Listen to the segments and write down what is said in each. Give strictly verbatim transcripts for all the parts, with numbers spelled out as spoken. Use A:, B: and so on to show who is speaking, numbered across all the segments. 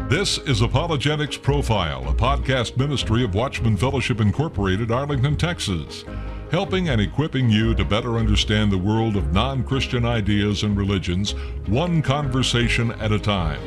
A: This is Apologetics Profile, a podcast ministry of Watchman Fellowship Incorporated, Arlington, Texas, helping and equipping you to better understand the world of non-Christian ideas and religions, one conversation at a time.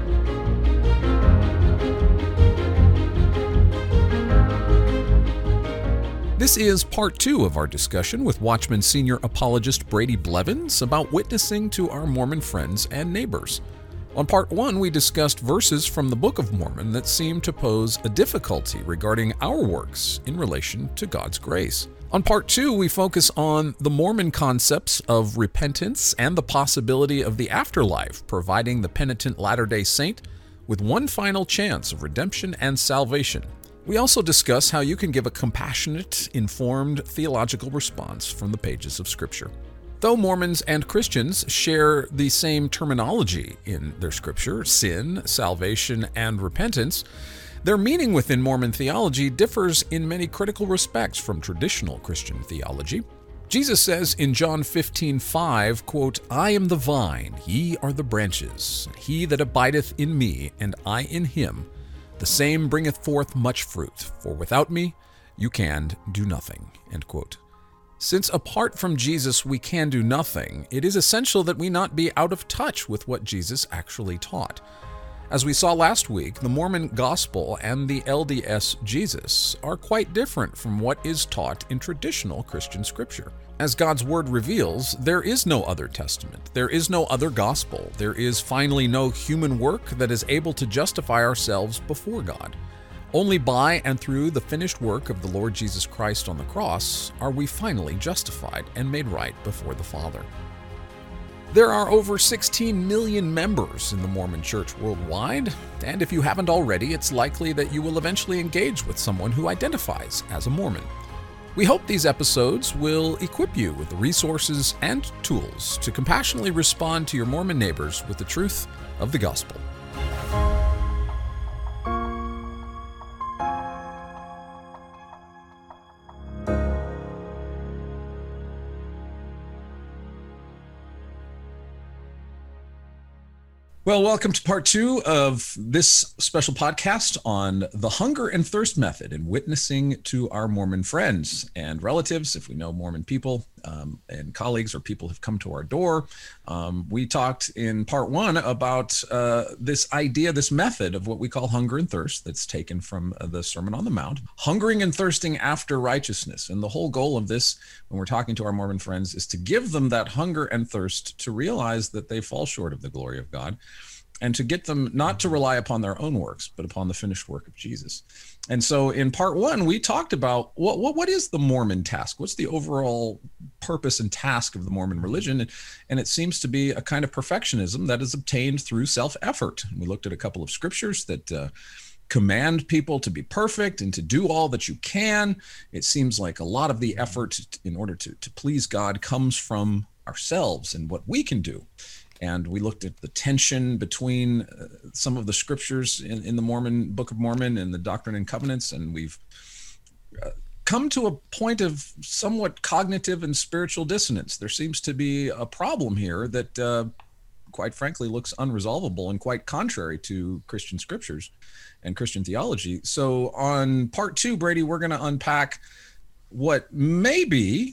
B: This is part two of our discussion with Watchman senior apologist Brady Blevins about witnessing to our Mormon friends and neighbors. On part one, we discussed verses from the Book of Mormon that seem to pose a difficulty regarding our works in relation to God's grace. On part two, we focus on the Mormon concepts of repentance and the possibility of the afterlife, providing the penitent Latter-day Saint with one final chance of redemption and salvation. We also discuss how you can give a compassionate, informed theological response from the pages of Scripture. Though Mormons and Christians share the same terminology in their scripture, sin, salvation, and repentance, their meaning within Mormon theology differs in many critical respects from traditional Christian theology. Jesus says in John fifteen five, quote, "I am the vine, ye are the branches. He that abideth in me, and I in him, the same bringeth forth much fruit, for without me you can do nothing," end quote. Since apart from Jesus we can do nothing, it is essential that we not be out of touch with what Jesus actually taught. As we saw last week, the Mormon Gospel and the L D S Jesus are quite different from what is taught in traditional Christian scripture. As God's Word reveals, there is no other testament, there is no other gospel, there is finally no human work that is able to justify ourselves before God. Only by and through the finished work of the Lord Jesus Christ on the cross are we finally justified and made right before the Father. There are over sixteen million members in the Mormon Church worldwide, and if you haven't already, it's likely that you will eventually engage with someone who identifies as a Mormon. We hope these episodes will equip you with the resources and tools to compassionately respond to your Mormon neighbors with the truth of the gospel. Well, welcome to part two of this special podcast on the hunger and thirst method in witnessing to our Mormon friends and relatives, if we know Mormon people, um, and colleagues or people have come to our door. Um, we talked in part one about uh, this idea, this method of what we call hunger and thirst that's taken from uh, the Sermon on the Mount, hungering and thirsting after righteousness. And the whole goal of this, when we're talking to our Mormon friends, is to give them that hunger and thirst to realize that they fall short of the glory of God, and to get them not to rely upon their own works, but upon the finished work of Jesus. And so in part one, we talked about what what, what is the Mormon task? What's the overall purpose and task of the Mormon religion? And, and it seems to be a kind of perfectionism that is obtained through self-effort. We looked at a couple of scriptures that uh, command people to be perfect and to do all that you can. It seems like a lot of the effort in order to, to please God comes from ourselves and what we can do. And we looked at the tension between uh, some of the scriptures in, in the Mormon Book of Mormon and the Doctrine and Covenants, and we've uh, come to a point of somewhat cognitive and spiritual dissonance. There seems to be a problem here that, uh, quite frankly, looks unresolvable and quite contrary to Christian scriptures and Christian theology. So on part two, Brady, we're going to unpack what maybe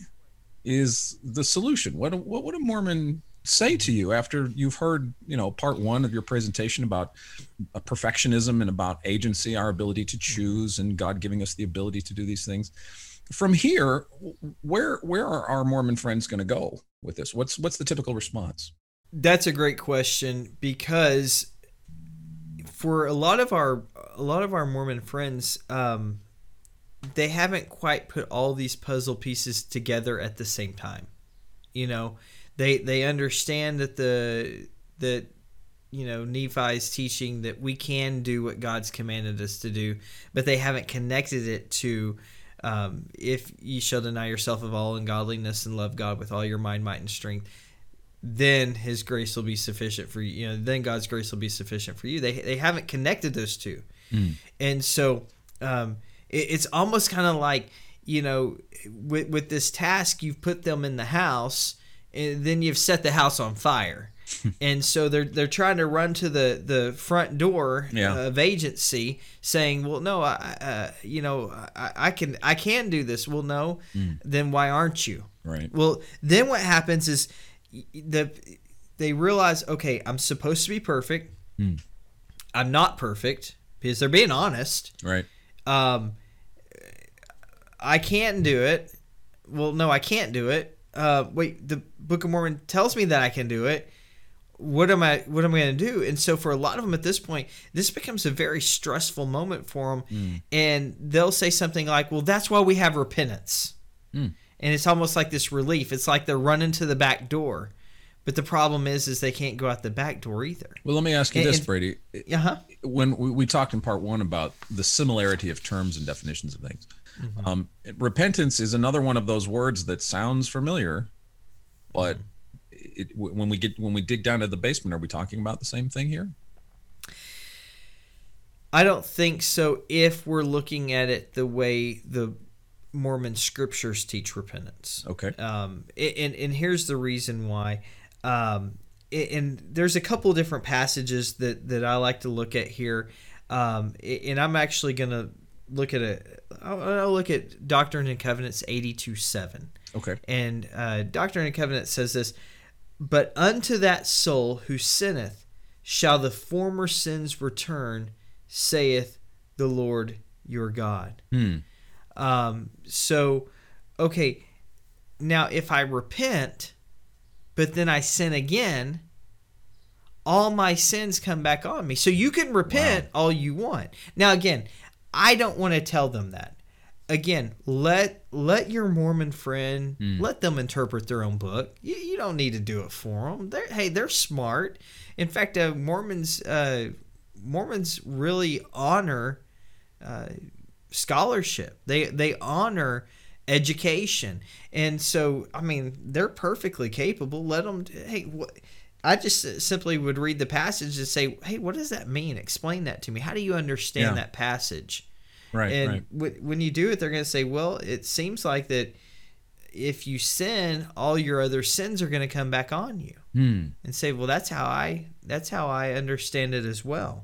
B: is the solution. What, what would a Mormon say to you after you've heard, you know, part one of your presentation about uh, perfectionism and about agency, our ability to choose, and God giving us the ability to do these things? From here, where where are our Mormon friends going to go with this? What's what's the typical response?
C: That's a great question, because for a lot of our a lot of our Mormon friends, um, they haven't quite put all these puzzle pieces together at the same time. You know, They they understand that the that you know Nephi's teaching that we can do what God's commanded us to do, but they haven't connected it to um, if ye shall deny yourself of all ungodliness and love God with all your mind, might, and strength, then His grace will be sufficient for you. You know, then God's grace will be sufficient for you. They they haven't connected those two, mm. and so um, it, it's almost kind of like, you know, with with this task, you've put them in the house. And then you've set the house on fire. And so they're they're trying to run to the, the front door
B: Yeah.
C: of agency, saying, "Well, no, I, uh, you know, I, I can I can do this." Well, no, then why aren't you?
B: Right.
C: Well, then what happens is the they realize, okay, I'm supposed to be perfect.
B: Mm.
C: I'm not perfect because they're being honest.
B: Right.
C: Um, I can't do it. Well, no, I can't do it. Uh, wait, the Book of Mormon tells me that I can do it. What am I? What am I going to do? And so, for a lot of them at this point, this becomes a very stressful moment for them,
B: Mm.
C: and they'll say something like, "Well, that's why we have repentance,"
B: Mm.
C: and it's almost like this relief. It's like they're running to the back door, but the problem is, is they can't go out the back door either.
B: Well, let me ask you
C: And-
B: this,
C: and-
B: Brady.
C: Uh huh.
B: When we, we talked in part one about the similarity of terms and definitions of things,
C: Mm-hmm.
B: um, repentance is another one of those words that sounds familiar, but it, when we get when we dig down to the basement, are we talking about the same thing here?
C: I don't think so. If we're looking at it the way the Mormon scriptures teach repentance.
B: Okay.
C: Um, and and here's the reason why. Um, and there's a couple different passages that, that I like to look at here. Um, and I'm actually going to look at a. I'll, I'll look at Doctrine and Covenants eighty-two seven.
B: Okay.
C: And uh, Doctrine and Covenants says this: "But unto that soul who sinneth shall the former sins return, saith the Lord your God."
B: Hmm.
C: Um, so, okay, now if I repent, but then I sin again, all my sins come back on me. So you can repent
B: Wow.
C: all you want. Now, again, I don't want to tell them that. Again, let let your Mormon friend,
B: Mm.
C: let them interpret their own book. You, you don't need to do it for them. They're, hey, they're smart. In fact, uh, Mormons uh, Mormons really honor uh, scholarship. They they honor education, and so I mean they're perfectly capable. Let them. Hey, what? I just simply would read the passage and say, "Hey, what does that mean? Explain that to me. How do you understand
B: Yeah.
C: that passage?"
B: Right.
C: And
B: right.
C: w- when you do it, they're going to say, "Well, it seems like that if you sin, all your other sins are going to come back on you."
B: Hmm.
C: And say, "Well, that's how I that's how I understand it as well."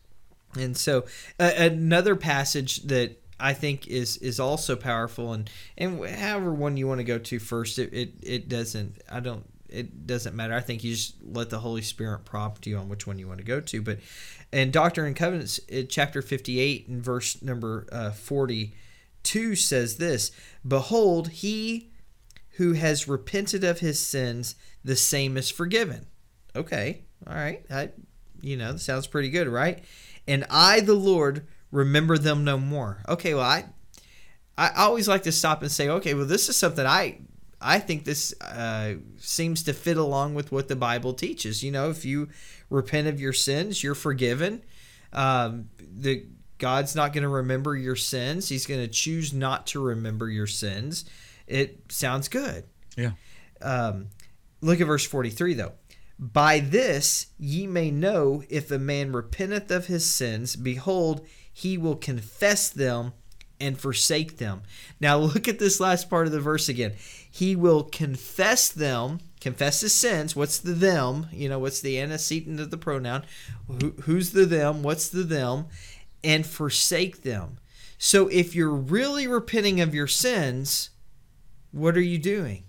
C: And so uh, another passage that I think is is also powerful, and and however one you want to go to first, it, it it doesn't I don't it doesn't matter. I think you just let the Holy Spirit prompt you on which one you want to go to. But in Doctrine and Covenants, in chapter fifty-eight and verse number uh, forty-two says this: "Behold, he who has repented of his sins, the same is forgiven." Okay, all right, I, you know, that sounds pretty good, right? "And I, the Lord, remember them no more." Okay, well, I I always like to stop and say, okay, well, this is something I I think this uh, seems to fit along with what the Bible teaches. You know, if you repent of your sins, you're forgiven. Um, the God's not going to remember your sins. He's going to choose not to remember your sins. It sounds good.
B: Yeah.
C: Um, look at verse forty-three, though. "By this ye may know if a man repenteth of his sins, behold, he will confess them and forsake them." Now look at this last part of the verse again. He will confess them, confess his sins. What's the them? You know, what's the antecedent of the pronoun? Who, who's the them? What's the them? And forsake them. So if you're really repenting of your sins, what are you doing?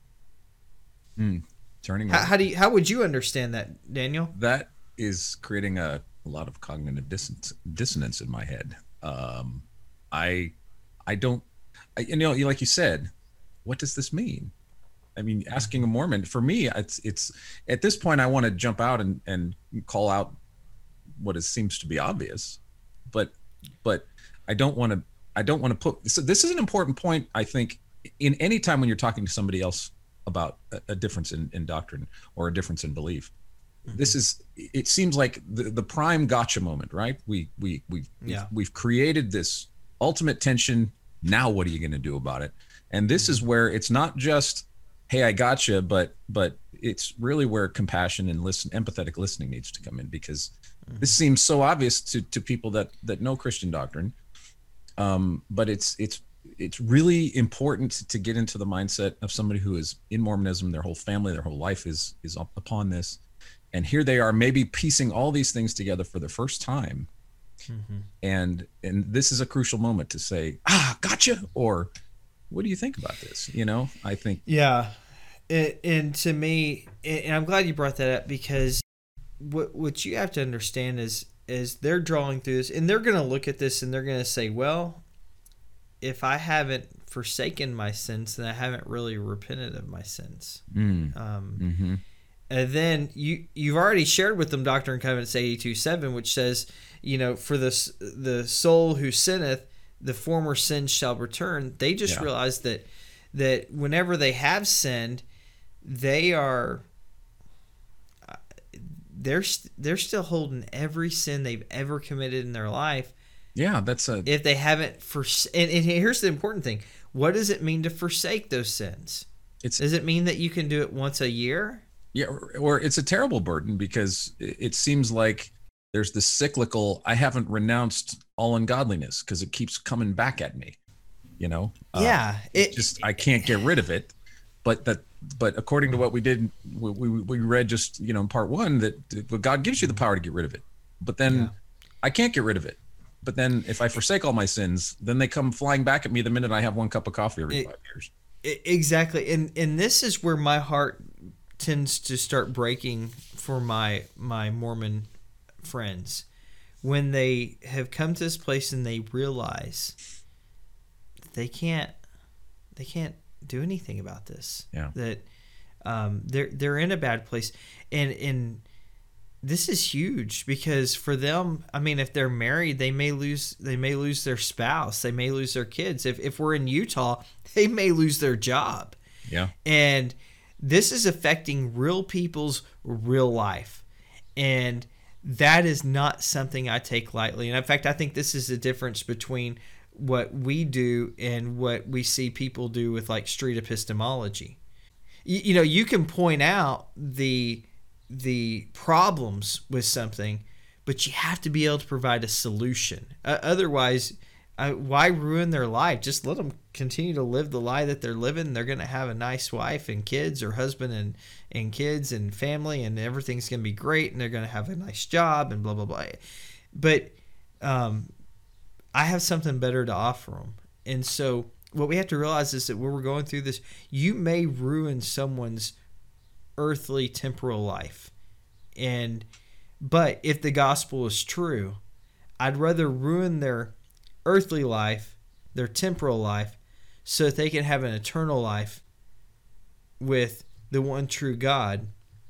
B: Hmm. Turning.
C: How,
B: away.
C: how do you, how would you understand that, Daniel?
B: That is creating a, a lot of cognitive dissonance, dissonance in my head. Um, I, I don't, I, you know, like you said, what does this mean? I mean, asking a Mormon, for me, it's it's at this point, I want to jump out and, and call out what it seems to be obvious, but but I don't want to I don't want to put. So this is an important point, I think, in any time when you're talking to somebody else about a, a difference in, in doctrine or a difference in belief. Mm-hmm. This is, it seems like the, the prime gotcha moment, right? We we we
C: Yeah.
B: we've, we've created this ultimate tension. Now what are you going to do about it? And this is where it's not just, hey, I gotcha, but but it's really where compassion and listen, empathetic listening needs to come in, because mm-hmm. this seems so obvious to to people that that know Christian doctrine. Um, but it's it's it's really important to get into the mindset of somebody who is in Mormonism. Their whole family, their whole life is is up upon this, And here they are, maybe piecing all these things together for the first time. Mm-hmm. And and this is a crucial moment to say, ah, gotcha, or what do you think about this? You know, I think.
C: Yeah. And, and to me, and I'm glad you brought that up, because what what you have to understand is, is they're drawing through this, and they're going to look at this and they're going to say, well, if I haven't forsaken my sins, then I haven't really repented of my sins. Mm. Um, mm-hmm. And then you, you've already shared with them Doctrine and Covenants eighty-two seven, which says, you know, for the, the soul who sinneth, the former sins shall return. They just yeah. realized that that whenever they have sinned, they are they're they're still holding every sin they've ever committed in their life.
B: Yeah, that's a
C: if they haven't for and, and here's the important thing: what does it mean to forsake those sins? It's, does it mean that you can do it once a year?
B: Yeah, or, or it's a terrible burden, because it seems like there's this cyclical, I haven't renounced all ungodliness because it keeps coming back at me, you know?
C: Yeah.
B: Uh, it just, I can't get rid of it. But that, but according to what we did, we, we, we read just, you know, in part one, that God gives you the power to get rid of it. But then yeah. I can't get rid of it. But then if I forsake all my sins, then they come flying back at me the minute I have one cup of coffee every it, five years.
C: It, exactly. And, and this is where my heart tends to start breaking for my my Mormon friends, when they have come to this place and they realize they can't they can't do anything about this.
B: Yeah.
C: That um, they're they're in a bad place, and and this is huge, because for them, I mean, if they're married, they may lose they may lose their spouse, they may lose their kids. If if we're in Utah, they may lose their job.
B: Yeah.
C: And this is affecting real people's real life. And that is not something I take lightly. And in fact, I think this is the difference between what we do and what we see people do with like street epistemology. You, you know, you can point out the the problems with something, but you have to be able to provide a solution. Uh, otherwise, uh, why ruin their life? Just let them continue to live the lie that they're living. They're going to have a nice wife and kids, or husband and, and kids and family, and everything's going to be great, and they're going to have a nice job and blah, blah, blah. But um, I have something better to offer them. And so what we have to realize is that when we're going through this, you may ruin someone's earthly temporal life. And but if the gospel is true, I'd rather ruin their earthly life, their temporal life, so that they can have an eternal life with the one true God,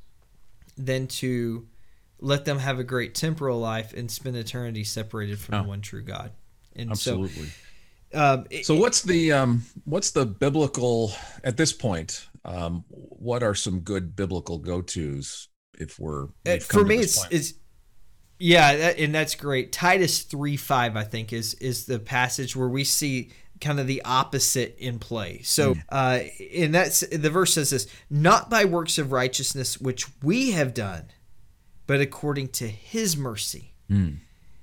C: than to let them have a great temporal life and spend eternity separated from oh. the one true God. And
B: absolutely.
C: So, um, it,
B: so what's the um, what's the biblical at this point? Um, what are some good biblical go-tos if we're
C: for me? It's point? it's yeah, that, and that's great. Titus three five, I think, is is the passage where we see kind of the opposite in play. So, mm. uh, and that's the verse says this: "Not by works of righteousness which we have done, but according to His mercy, mm.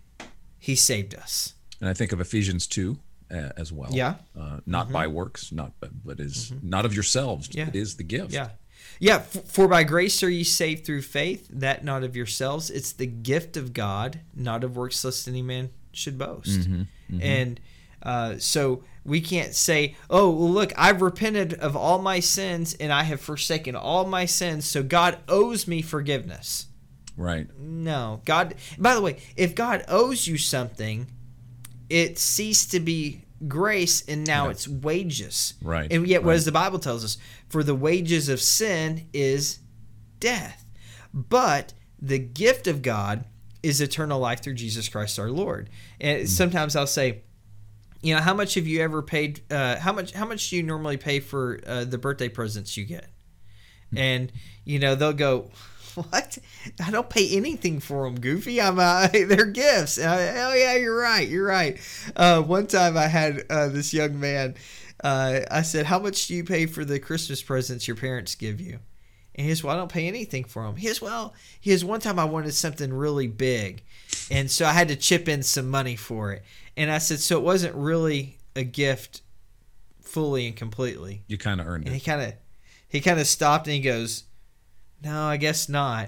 C: He saved us."
B: And I think of Ephesians two uh, as well.
C: Yeah,
B: uh, not mm-hmm. by works, not but, but is mm-hmm. not of yourselves. Yeah. It is the gift.
C: Yeah. Yeah, for by grace are ye saved through faith, that not of yourselves. It's the gift of God, not of works, lest any man should boast. Mm-hmm, mm-hmm. And uh, so we can't say, oh, well, look, I've repented of all my sins and I have forsaken all my sins, so God owes me forgiveness.
B: Right.
C: No. God. By the way, if God owes you something, it ceased to be grace, and now yeah. it's wages.
B: Right.
C: And yet, what
B: right.
C: does the Bible tells us? For the wages of sin is death, but the gift of God is eternal life through Jesus Christ our Lord. And mm. sometimes I'll say, you know, how much have you ever paid? Uh, how much? How much do you normally pay for uh, the birthday presents you get? Mm. And you know, they'll go, "What? I don't pay anything for them, Goofy. I'm uh, they're gifts." And I, oh yeah, you're right. You're right. Uh, one time I had uh, this young man. Uh, I said, "How much do you pay for the Christmas presents your parents give you?" And he says, "Well, I don't pay anything for them." He says, "Well, he says one time I wanted something really big, and so I had to chip in some money for it." And I said, "So it wasn't really a gift, fully and completely.
B: You kind of earned
C: and
B: it."
C: He kind of he kind of stopped and he goes, "No, I guess not."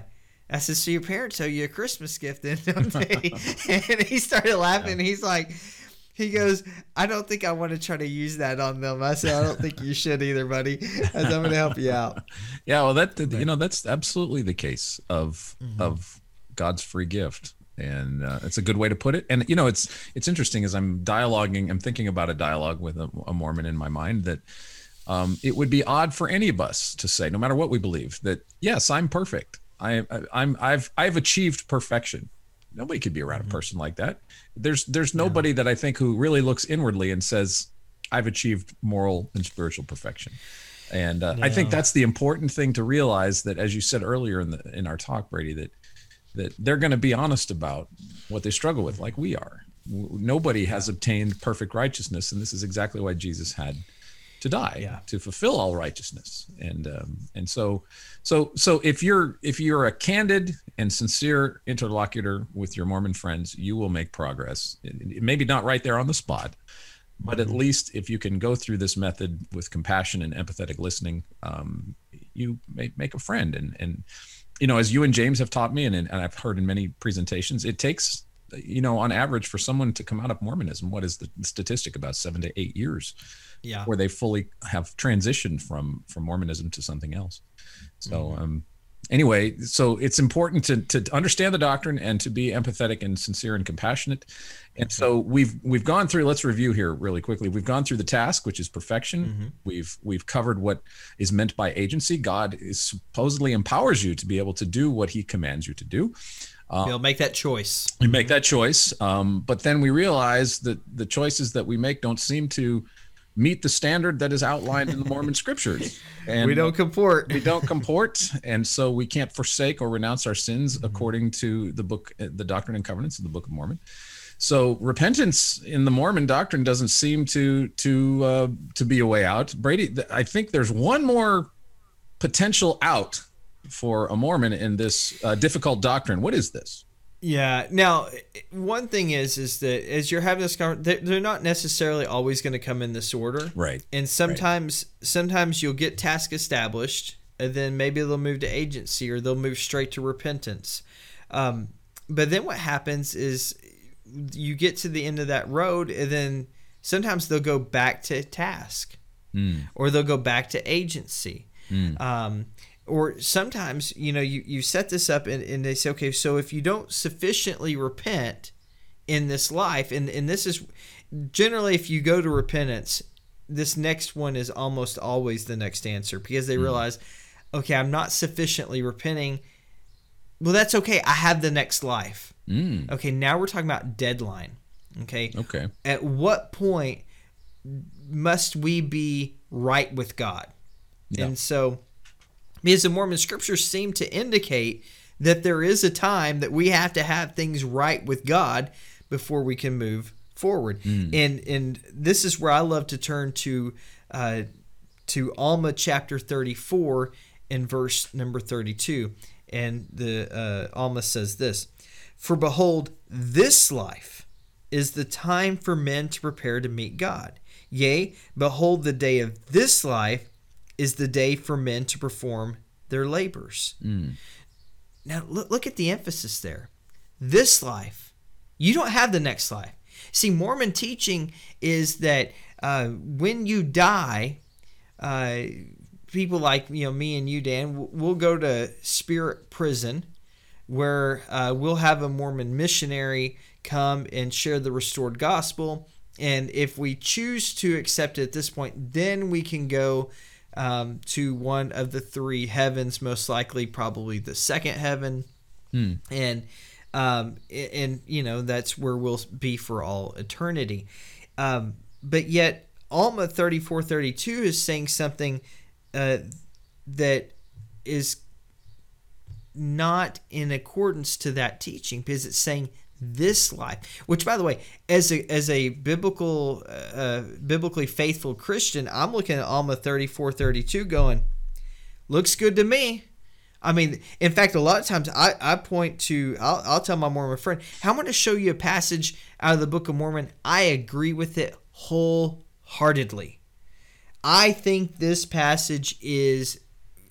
C: I said, so your parents owe you a Christmas gift then, don't they? And he started laughing. Yeah. He's like, he goes, I don't think I want to try to use that on them. I said, I don't think you should either, buddy. I said, I'm going to help you out.
B: Yeah, well, that you know, that's absolutely the case of mm-hmm. of God's free gift. And uh, it's a good way to put it. And, you know, it's it's interesting as I'm dialoguing, I'm thinking about a dialogue with a, a Mormon in my mind that um, it would be odd for any of us to say, no matter what we believe, that, yes, I'm perfect. I, I, I'm, I've, I've achieved perfection. Nobody could be around a person like that. There's, there's nobody yeah. that I think who really looks inwardly and says, I've achieved moral and spiritual perfection. And uh, yeah. I think that's the important thing to realize, that, as you said earlier in the in our talk, Brady, that that they're going to be honest about what they struggle with, like we are. Nobody has obtained perfect righteousness, and this is exactly why Jesus had to die, yeah. to fulfill all righteousness. And um, and so so so if you're if you're a candid and sincere interlocutor with your Mormon friends, you will make progress. Maybe not right there on the spot, but at least if you can go through this method with compassion and empathetic listening, um, you may make a friend. And and you know, as you and James have taught me, and, and I've heard in many presentations, it takes, you know, on average for someone to come out of Mormonism, what is the statistic? About seven to eight years yeah. where they fully have transitioned from, from Mormonism to something else. So mm-hmm. um, anyway, so it's important to, to understand the doctrine and to be empathetic and sincere and compassionate. And so we've we've gone through, let's review here really quickly. We've gone through the task, which is perfection. Mm-hmm. We've we've covered what is meant by agency. God is supposedly empowers you to be able to do what he commands you to do.
C: Uh, You'll make that choice.
B: We make that choice. Um, but then we realize that the choices that we make don't seem to meet the standard that is outlined in the Mormon scriptures. And
C: we don't comport.
B: We don't comport. And so we can't forsake or renounce our sins mm-hmm. according to the book, the Doctrine and Covenants of the Book of Mormon. So repentance in the Mormon doctrine doesn't seem to to uh, to be a way out. Brady, I think there's one more potential out for a Mormon in this uh, difficult doctrine. What is this?
C: Yeah. Now, one thing is is that as you're having this conversation, they're not necessarily always going to come in this order.
B: Right.
C: And sometimes right. sometimes you'll get task established, and then maybe they'll move to agency, or they'll move straight to repentance. Um, but then what happens is you get to the end of that road, and then sometimes they'll go back to task mm. or they'll go back to agency. Mm. Um, or sometimes, you know, you, you set this up and, and they say, okay, so if you don't sufficiently repent in this life, and, and this is generally, if you go to repentance, this next one is almost always the next answer, because they mm. realize, okay, I'm not sufficiently repenting. Well, that's okay. I have the next life. Mm. Okay, now we're talking about deadline. Okay.
B: Okay.
C: At what point must we be right with God? Yeah. And so, because the Mormon scriptures seem to indicate that there is a time that we have to have things right with God before we can move forward. Mm. And and this is where I love to turn to uh, to Alma chapter thirty-four and verse number thirty-two. And the uh, Alma says this: "For behold, this life is the time for men to prepare to meet God. Yea, behold, the day of this life is the day for men to perform their labors." Mm. Now, look, look at the emphasis there. This life. You don't have the next life. See, Mormon teaching is that uh, when you die, uh, people like you know me and you, Dan, we'll go to spirit prison, where uh, we'll have a Mormon missionary come and share the restored gospel. And if we choose to accept it at this point, then we can go um, to one of the three heavens, most likely probably the second heaven. Hmm. And, um, and, you know, that's where we'll be for all eternity. Um, but yet, Alma thirty-four thirty-two is saying something uh, that is not in accordance to that teaching, because it's saying this life, which, by the way, as a as a biblical uh, biblically faithful Christian, I'm looking at Alma thirty-four thirty-two going, looks good to me. I mean, in fact, a lot of times I, I point to, I'll, I'll tell my Mormon friend, I'm going to show you a passage out of the Book of Mormon. I agree with it wholeheartedly. I think this passage is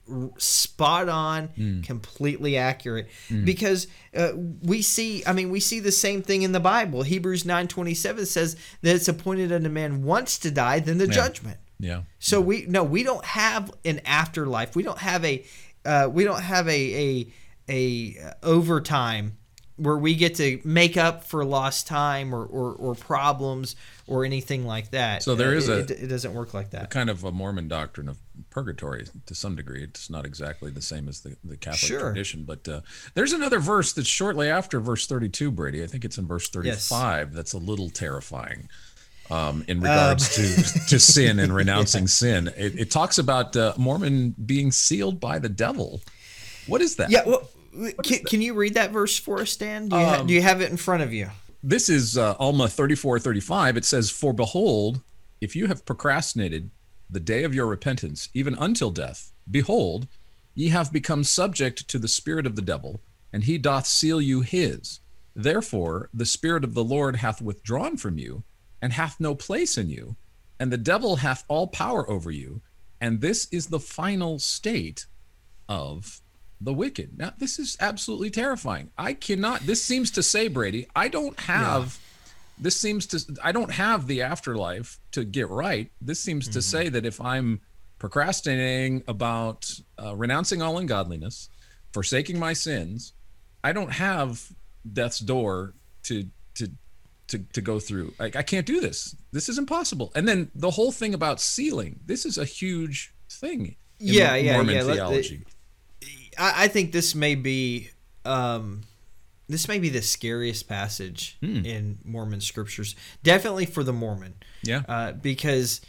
C: spot on, mm. completely accurate. Mm. Because uh, we see, I mean, we see the same thing in the Bible. Hebrews nine twenty-seven says that it's appointed unto man once to die, then the
B: yeah.
C: judgment.
B: Yeah.
C: So yeah. we no, we don't have an afterlife. We don't have a, uh, we don't have a a a overtime where we get to make up for lost time or, or, or problems or anything like that.
B: So there is
C: it,
B: a
C: it, it doesn't work like that.
B: A kind of a Mormon doctrine of purgatory to some degree. It's not exactly the same as the, the Catholic
C: sure.
B: tradition, but uh, there's another verse that's shortly after verse thirty-two, Brady. I think it's in verse thirty-five. Yes. That's a little terrifying um, in regards um. to, to sin and renouncing yeah. sin. It, it talks about uh, Mormon being sealed by the devil. What is that?
C: Yeah, well, Can, can you read that verse for us, Dan? Do you, um, ha- do you have it in front of you?
B: This is uh, Alma thirty-four thirty-five. It says, "For behold, if you have procrastinated the day of your repentance, even until death, behold, ye have become subject to the spirit of the devil, and he doth seal you his. Therefore, the Spirit of the Lord hath withdrawn from you, and hath no place in you, and the devil hath all power over you, and this is the final state of the wicked." Now, this is absolutely terrifying. I cannot, this seems to say, Brady, I don't have, yeah. this seems to, I don't have the afterlife to get right. This seems mm-hmm. to say that if I'm procrastinating about uh, renouncing all ungodliness, forsaking my sins, I don't have death's door to, to, to, to go through. Like, I can't do this. This is impossible. And then the whole thing about sealing, this is a huge thing in
C: yeah, yeah,
B: Mormon
C: yeah.
B: theology.
C: Let, I think this may be um, this may be the scariest passage hmm. in Mormon scriptures, definitely for the Mormon.
B: Yeah,
C: uh, because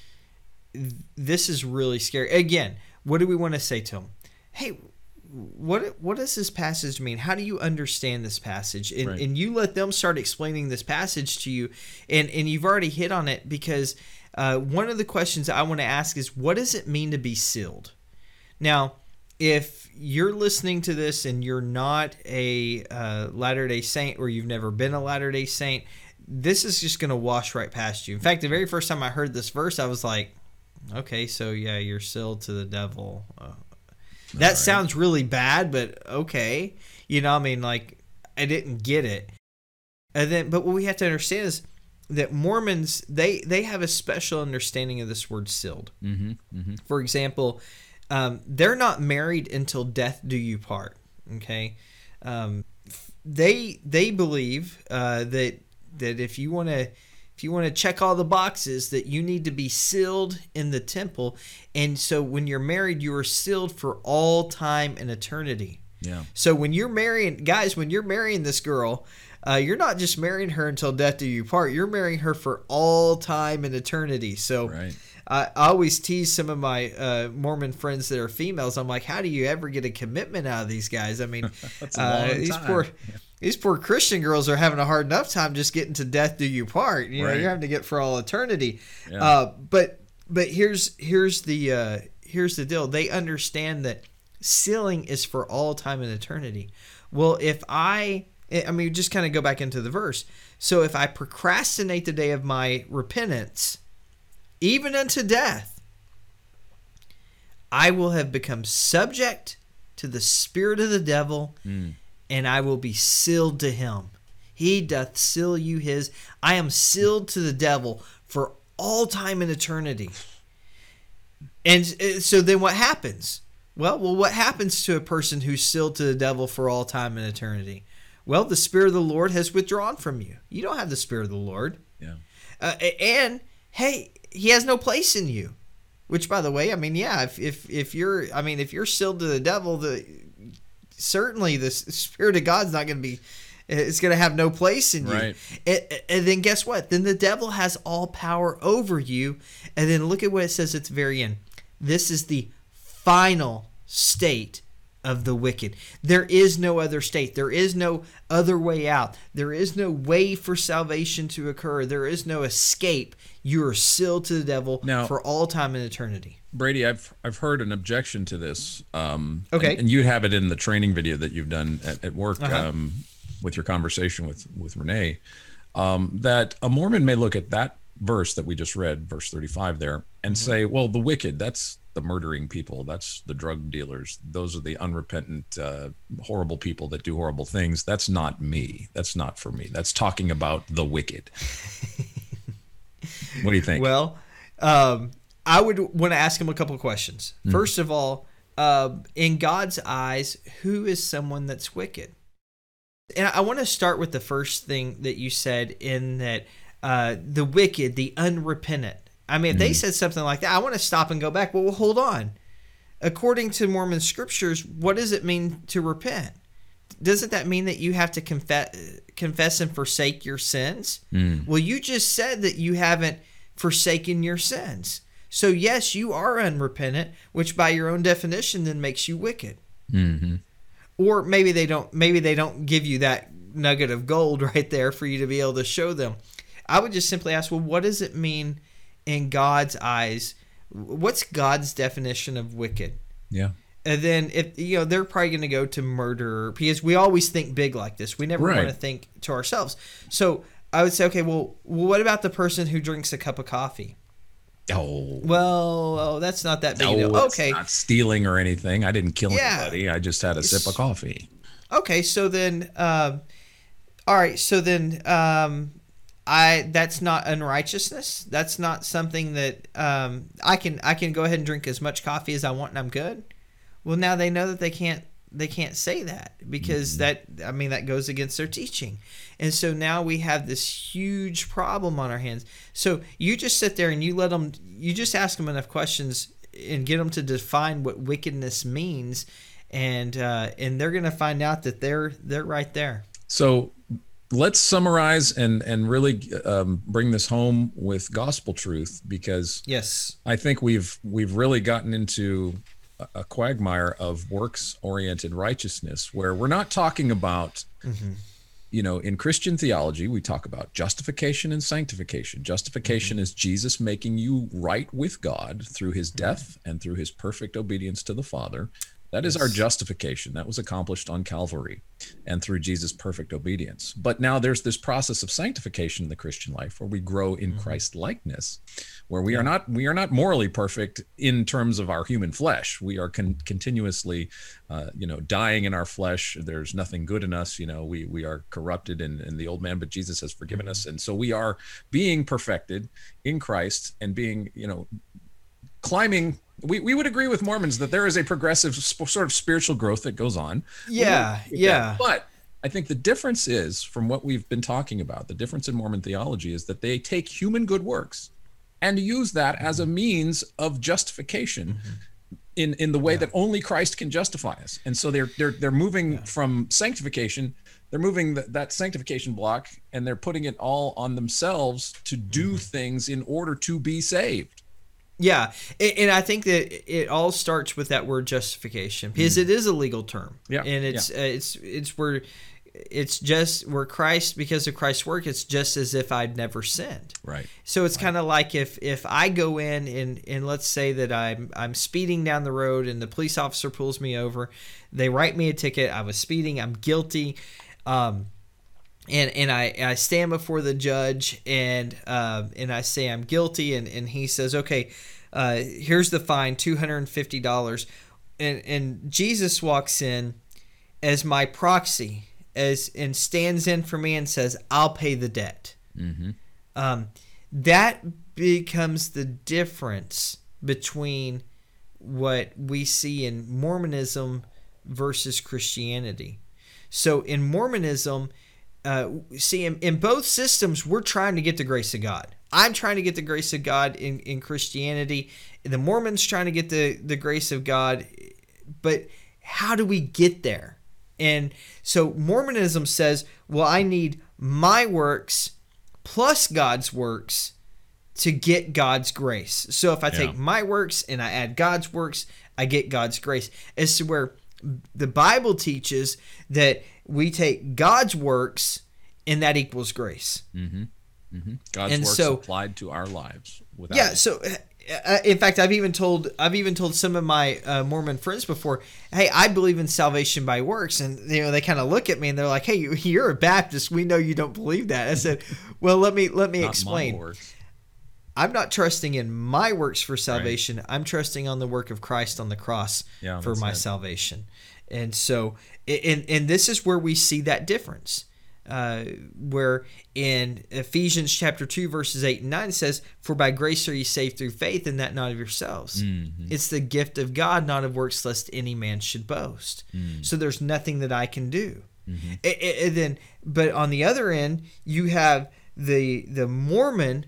C: this is really scary. Again, what do we want to say to them? Hey, what what does this passage mean? How do you understand this passage? And, right. and you let them start explaining this passage to you, and and you've already hit on it because uh, one of the questions I want to ask is, what does it mean to be sealed? Now, if you're listening to this and you're not a uh, Latter-day Saint or you've never been a Latter-day Saint, this is just going to wash right past you. In fact, the very first time I heard this verse, I was like, okay, so yeah, you're sealed to the devil. Uh, that right. sounds really bad, but okay. You know, I mean, like, I didn't get it. And then, but what we have to understand is that Mormons, they, they have a special understanding of this word sealed.
B: Mm-hmm, mm-hmm.
C: For example, Um, they're not married until death do you part. Okay, um, they they believe uh, that that if you want to if you want to check all the boxes, that you need to be sealed in the temple, and so when you're married, you are sealed for all time and eternity.
B: Yeah.
C: So when you're marrying, guys, when you're marrying this girl, uh, you're not just marrying her until death do you part. You're marrying her for all time and eternity. So.
B: Right.
C: I always tease some of my uh, Mormon friends that are females. I'm like, how do you ever get a commitment out of these guys? I mean,
B: That's a long
C: uh, these
B: time.
C: poor these poor Christian girls are having a hard enough time just getting to death do you part. You know,
B: right.
C: you're having to get for all eternity.
B: Yeah.
C: Uh, but but here's here's the uh, here's the deal. They understand that sealing is for all time and eternity. Well, if I I mean, just kind of go back into the verse. So if I procrastinate the day of my repentance, even unto death, I will have become subject to the spirit of the devil, mm. and I will be sealed to him. He doth seal you his. I am sealed to the devil for all time and eternity. And so then what happens? Well, well, what happens to a person who's sealed to the devil for all time and eternity? Well, the Spirit of the Lord has withdrawn from you. You don't have the Spirit of the Lord.
B: Yeah.
C: Uh, and, hey, he has no place in you. Which, by the way, I mean, yeah, if if, if you're, I mean, if you're sealed to the devil, the certainly the Spirit of God's not going to be, it's going to have no place in you.
B: Right.
C: And, and then guess what? Then the devil has all power over you. And then look at what it says at the very end. This is the final state of the wicked. There is no other state. There is no other way out. There is no way for salvation to occur. There is no escape. You are sealed to the devil now, for all time and eternity.
B: Brady, I've I've heard an objection to this. Um,
C: okay.
B: And, and you have it in the training video that you've done at, at work
C: uh-huh.
B: um, with your conversation with, with Renee, um, that a Mormon may look at that verse that we just read, verse thirty-five there, and mm-hmm. say, well, the wicked, that's the murdering people. That's the drug dealers. Those are the unrepentant, uh, horrible people that do horrible things. That's not me. That's not for me. That's talking about the wicked. What do you think?
C: Well, um, I would want to ask him a couple of questions. Mm. First of all, uh, in God's eyes, who is someone that's wicked? And I want to start with the first thing that you said, in that uh, the wicked, the unrepentant. I mean, if mm. they said something like that, I want to stop and go back. Well, hold on. According to Mormon scriptures, what does it mean to repent? Doesn't that mean that you have to confess, confess and forsake your sins? Mm. Well, you just said that you haven't forsaken your sins. So yes, you are unrepentant, which by your own definition then makes you wicked. Mm-hmm. Or maybe they don't. Maybe they don't give you that nugget of gold right there for you to be able to show them. I would just simply ask, well, what does it mean in God's eyes? What's God's definition of wicked?
B: Yeah.
C: And then, if you know, they're probably going to go to murder, because we always think big like this. We never right. want to think to ourselves. So I would say, okay, well, what about the person who drinks a cup of coffee?
B: Oh.
C: Well, oh, that's not that big
B: no,
C: a deal.
B: It's
C: okay.
B: not stealing or anything. I didn't kill
C: yeah.
B: anybody. I just had a sip of coffee.
C: Okay, so then, uh, all right, so then, um, I that's not unrighteousness. That's not something that um, I can I can go ahead and drink as much coffee as I want and I'm good. Well, now they know that they can't they can't say that, because mm-hmm. that I mean that goes against their teaching. And so now we have this huge problem on our hands. So you just sit there and you let them, you just ask them enough questions and get them to define what wickedness means, and uh, and they're going to find out that they're they're right there.
B: So let's summarize and and really um, bring this home with gospel truth, because
C: yes,
B: I think we've we've really gotten into a quagmire of works-oriented righteousness, where we're not talking about, mm-hmm. you know, in Christian theology, we talk about justification and sanctification. Justification mm-hmm. is Jesus making you right with God through his death mm-hmm. and through his perfect obedience to the Father. That is yes. our justification. That was accomplished on Calvary and through Jesus' perfect obedience. But now there's this process of sanctification in the Christian life, where we grow in mm-hmm. Christ likeness, where we yeah. are not we are not morally perfect in terms of our human flesh. We are con- continuously, uh, you know, dying in our flesh. There's nothing good in us. You know, we we are corrupted in, in the old man, but Jesus has forgiven mm-hmm. us, and so we are being perfected in Christ and being, you know, climbing. We, we would agree with Mormons that there is a progressive sp- sort of spiritual growth that goes on.
C: Yeah, yeah.
B: But I think the difference is, from what we've been talking about, the difference in Mormon theology is that they take human good works and use that as a means of justification mm-hmm. in, in the way yeah. that only Christ can justify us. And so they're they're they're moving yeah. from sanctification, they're moving the, that sanctification block, and they're putting it all on themselves to do mm-hmm. things in order to be saved.
C: Yeah, and I think that it all starts with that word justification, because mm. it is a legal term.
B: Yeah,
C: and it's
B: yeah.
C: uh, it's it's where it's just where Christ, because of Christ's work, it's just as if I'd never sinned.
B: Right.
C: So it's
B: right.
C: kind of like if if I go in and and let's say that I'm I'm speeding down the road and the police officer pulls me over, they write me a ticket. I was speeding. I'm guilty. Um, And and I, I stand before the judge and uh, and I say I'm guilty, and, and he says, okay, uh, here's the fine, two hundred fifty dollars. And and Jesus walks in as my proxy, as and stands in for me and says, I'll pay the debt. Mm-hmm. Um, that becomes the difference between what we see in Mormonism versus Christianity. So in Mormonism, Uh, see, in, in both systems, we're trying to get the grace of God. I'm trying to get the grace of God in, in Christianity. The Mormons trying to get the, the grace of God. But how do we get there? And so Mormonism says, well, I need my works plus God's works to get God's grace. So if I take yeah. my works and I add God's works, I get God's grace. As to where the Bible teaches that we take God's works and that equals grace.
B: Mm-hmm. Mm-hmm. God's
C: and
B: works
C: so,
B: applied to our lives. Without
C: yeah. It. So, uh, in fact, I've even told I've even told some of my uh, Mormon friends before, hey, I believe in salvation by works, and you know they kind of look at me and they're like, hey, you're a Baptist. We know you don't believe that. I said, well, let me let me
B: Not
C: explain.
B: my works.
C: I'm not trusting in my works for salvation. Right. I'm trusting on the work of Christ on the cross yeah, for my it. salvation. And so, and, and this is where we see that difference. Uh, where in Ephesians chapter two, verses eight and nine, it says, "For by grace are ye saved through faith, and that not of yourselves. Mm-hmm. It's the gift of God, not of works, lest any man should boast." Mm. So there's nothing that I can do. Mm-hmm. And, and then, but on the other end, you have the the Mormon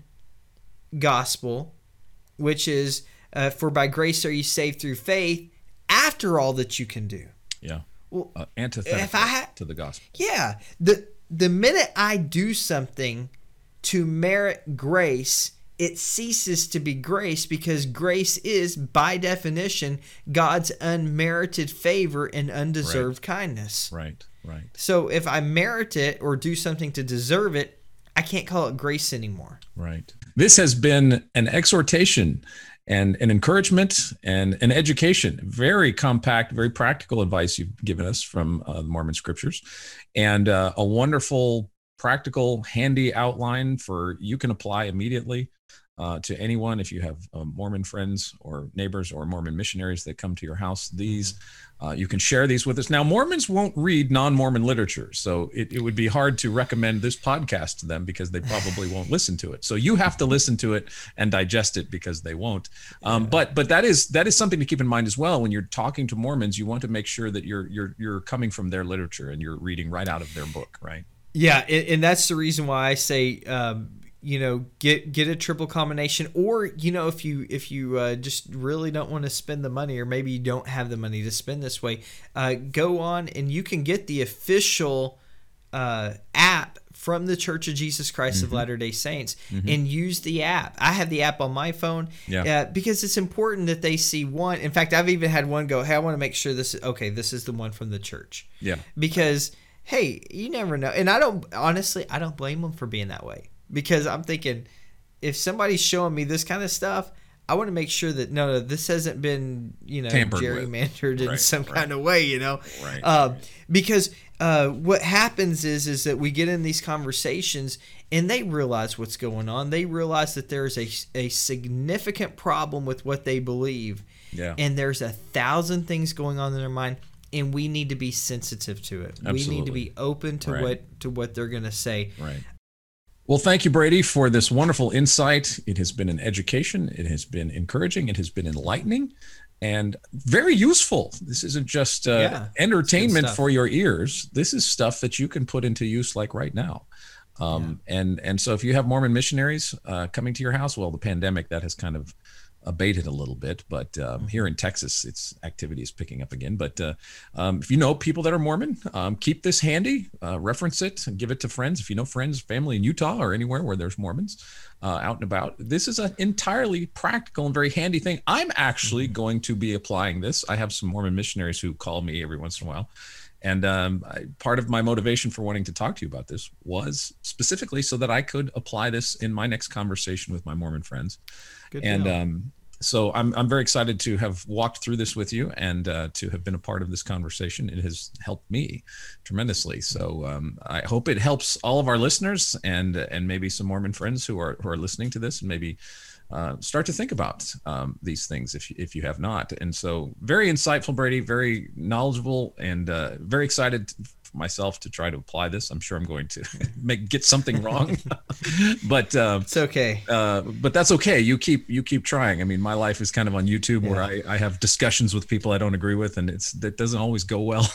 C: gospel, which is, uh, "For by grace are ye saved through faith, after all that you can do."
B: Yeah. Well, uh, antithetical if I ha- to the gospel.
C: Yeah. The the minute I do something to merit grace, it ceases to be grace, because grace is, by definition, God's unmerited favor and undeserved
B: right.
C: kindness.
B: Right, right.
C: So if I merit it or do something to deserve it, I can't call it grace anymore.
B: Right. This has been an exhortation and an encouragement and an education. Very compact, very practical advice you've given us from uh, the Mormon scriptures, and uh, a wonderful, practical, handy outline for you can apply immediately uh, to anyone. If you have uh, Mormon friends or neighbors or Mormon missionaries that come to your house, these uh, you can share these with us. Now, Mormons won't read non-Mormon literature, so it, it would be hard to recommend this podcast to them because they probably won't listen to it. So you have to listen to it and digest it, because they won't. Um, yeah. But but that is that is something to keep in mind as well. When you're talking to Mormons, you want to make sure that you're you're you're coming from their literature and you're reading right out of their book, right?
C: Yeah, and, and that's the reason why I say, um, you know, get get a triple combination, or, you know, if you if you uh, just really don't want to spend the money, or maybe you don't have the money to spend this way, uh, go on and you can get the official uh, app from the Church of Jesus Christ mm-hmm. of Latter-day Saints mm-hmm. and use the app. I have the app on my phone yeah. uh, because it's important that they see one. In fact, I've even had one go, "Hey, I want to make sure this is okay. This is the one from the church."
B: Yeah,
C: because hey, you never know. And I don't honestly, I don't blame them for being that way. Because I'm thinking, if somebody's showing me this kind of stuff, I want to make sure that no, no this hasn't been, you know,
B: tampered
C: gerrymandered in
B: right,
C: some
B: right.
C: kind of way, you know.
B: Right.
C: Uh, because uh, what happens is is that we get in these conversations and they realize what's going on. They realize that there's a a significant problem with what they believe.
B: Yeah.
C: And there's a thousand things going on in their mind, and we need to be sensitive to it.
B: Absolutely.
C: We need to be open to
B: right.
C: what to what they're going to say.
B: Right. Well, thank you, Brady, for this wonderful insight. It has been an education. It has been encouraging. It has been enlightening and very useful. This isn't just uh,
C: yeah,
B: entertainment for your ears. This is stuff that you can put into use like right now. Um, yeah. And and so if you have Mormon missionaries uh, coming to your house, well, the pandemic, that has kind of abated a little bit, but um, mm-hmm. here in Texas, its activity is picking up again. But uh, um, if you know people that are Mormon, um, keep this handy, uh, reference it, and give it to friends. If you know friends, family in Utah or anywhere where there's Mormons uh, out and about, this is an entirely practical and very handy thing. I'm actually mm-hmm. going to be applying this. I have some Mormon missionaries who call me every once in a while. And um, I, part of my motivation for wanting to talk to you about this was specifically so that I could apply this in my next conversation with my Mormon friends.
C: Good
B: and um, so I'm I'm very excited to have walked through this with you and uh, to have been a part of this conversation. It has helped me tremendously. So um, I hope it helps all of our listeners and and maybe some Mormon friends who are who are listening to this, and maybe uh, start to think about um, these things if you, if you have not. And so very insightful, Brady, very knowledgeable, and uh, very excited for myself to try to apply this. I'm sure I'm going to make get something wrong, but uh,
C: it's okay.
B: Uh, but that's okay. You keep you keep trying. I mean, my life is kind of on YouTube yeah. where I, I have discussions with people I don't agree with, and it's that doesn't always go well.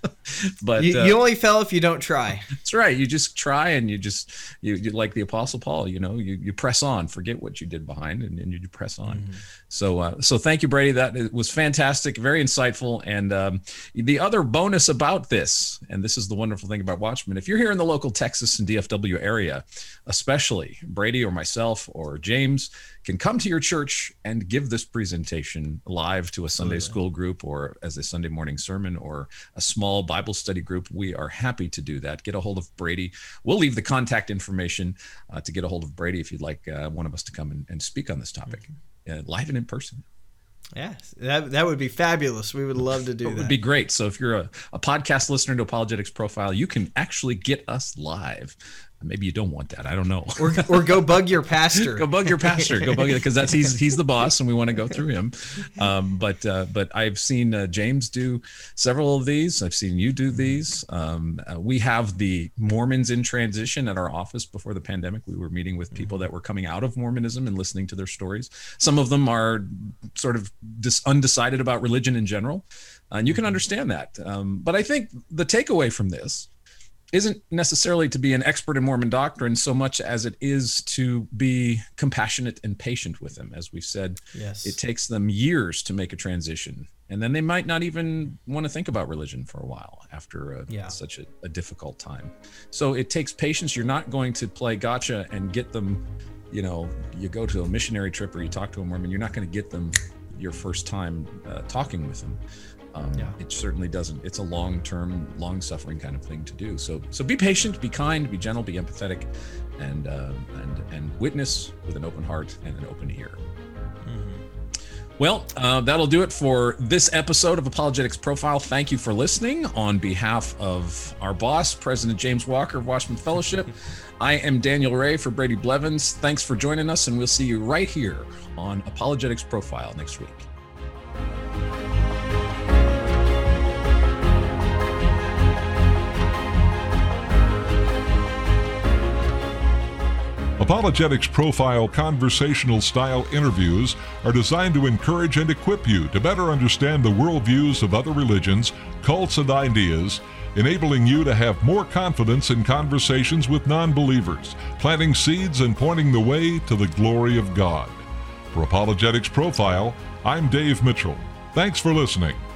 B: But
C: you,
B: uh,
C: you only fail if you don't try.
B: That's right. You just try, and you just you, you like the Apostle Paul. You know, you you press on. Forget what you did behind, and, and you press on. Mm-hmm. So uh, so thank you, Brady. That was fantastic, very insightful. And um, the other bonus about this, and this is the wonderful thing about Watchmen, if you're here in the local Texas and D F W area, especially Brady or myself or James can come to your church and give this presentation live to a Sunday school group or as a Sunday morning sermon or a small Bible study group. We are happy to do that. Get a hold of Brady. We'll leave the contact information uh, to get a hold of Brady if you'd like uh, one of us to come and, and speak on this topic uh, live and in person.
C: Yeah, that that would be fabulous. We would love to do that.
B: It would be great. So if you're a, a podcast listener to Apologetics Profile, you can actually get us live Maybe you don't want that. I don't know.
C: Or, or go bug your pastor.
B: Go bug your pastor. Go bug it, because that's he's he's the boss, and we want to go through him. Um, but uh, but I've seen uh, James do several of these. I've seen you do these. Um, uh, we have the Mormons in transition at our office. Before the pandemic, we were meeting with people that were coming out of Mormonism and listening to their stories. Some of them are sort of dis- undecided about religion in general, and you can understand that. Um, but I think the takeaway from this isn't necessarily to be an expert in Mormon doctrine so much as it is to be compassionate and patient with them. As we've said,
C: yes.
B: It takes them years to make a transition, and then they might not even want to think about religion for a while after a,
C: yeah.
B: such a, a difficult time. So it takes patience. You're not going to play gotcha and get them, you know, you go to a missionary trip or you talk to a Mormon, you're not going to get them your first time uh, talking with them. Um, yeah. It certainly doesn't. It's a long-term, long-suffering kind of thing to do. So, so be patient, be kind, be gentle, be empathetic, and uh, and and witness with an open heart and an open ear. Mm-hmm. Well, uh, that'll do it for this episode of Apologetics Profile. Thank you for listening. On behalf of our boss, President James Walker of Watchman Fellowship, I am Daniel Ray for Brady Blevins. Thanks for joining us, and we'll see you right here on Apologetics Profile next week.
A: Apologetics Profile conversational style interviews are designed to encourage and equip you to better understand the worldviews of other religions, cults, and ideas, enabling you to have more confidence in conversations with non-believers, planting seeds and pointing the way to the glory of God. For Apologetics Profile, I'm Dave Mitchell. Thanks for listening.